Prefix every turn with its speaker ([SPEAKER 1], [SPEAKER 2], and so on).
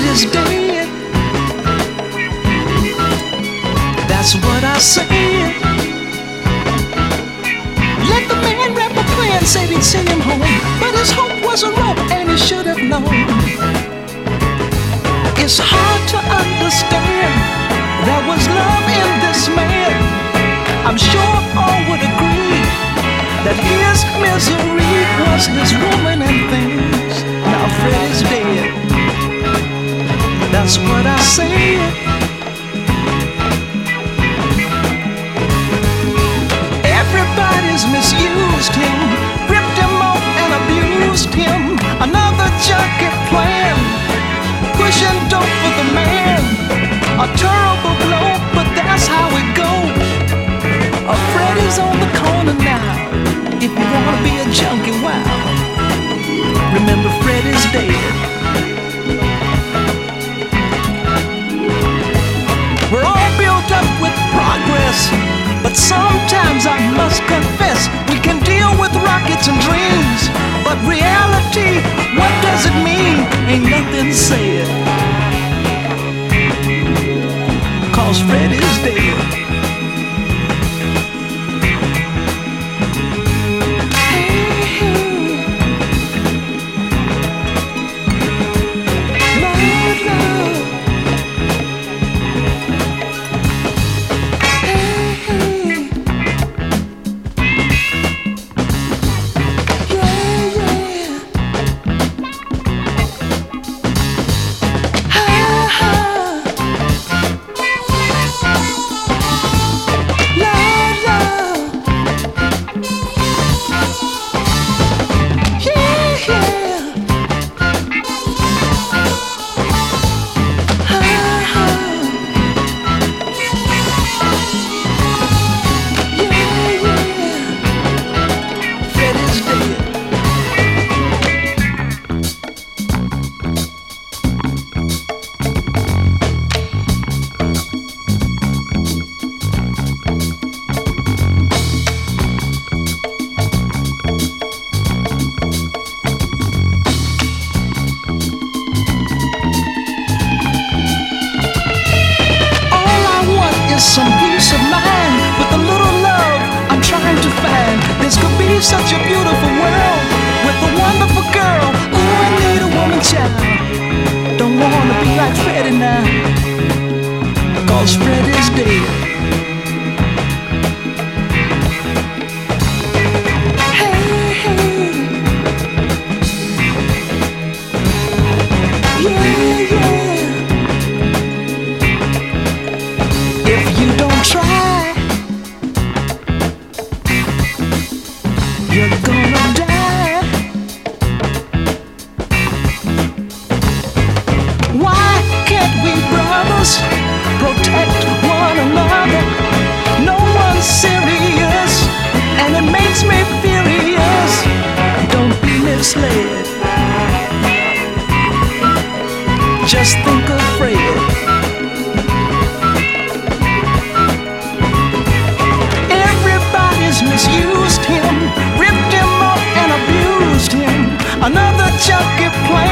[SPEAKER 1] is dead. That's what I said. Let the man rap a plan, said he'd send him home, but his hope was a rope and he should have known. It's hard to understand there was love in this man. I'm sure all would agree that his misery was his woman and things. Now Fred is dead. That's what I said. Everybody's misused him, ripped him off and abused him. Another junkie plan, pushing dope for the man. A terrible blow, but that's how it goes. Freddy's on the corner now. If you wanna be a junkie, wow, remember Freddy's dead. We're all built up with progress, but sometimes I must confess we can deal with rockets and dreams, but reality, what does it mean? Ain't nothing said, 'cause Freddy's dead. Some peace of mind with a little love I'm trying to find. This could be such a beautiful world with a wonderful girl. Ooh, I need a woman child. Don't wanna be like Freddy now, 'cause Freddy's dead. Hey, hey. Yeah, yeah. If you don't try, you're gonna die. Why can't we brothers protect one another? No one's serious, and it makes me furious. Don't be misled. Just think of Fred. Misused him, ripped him up and abused him. Another junkie plan.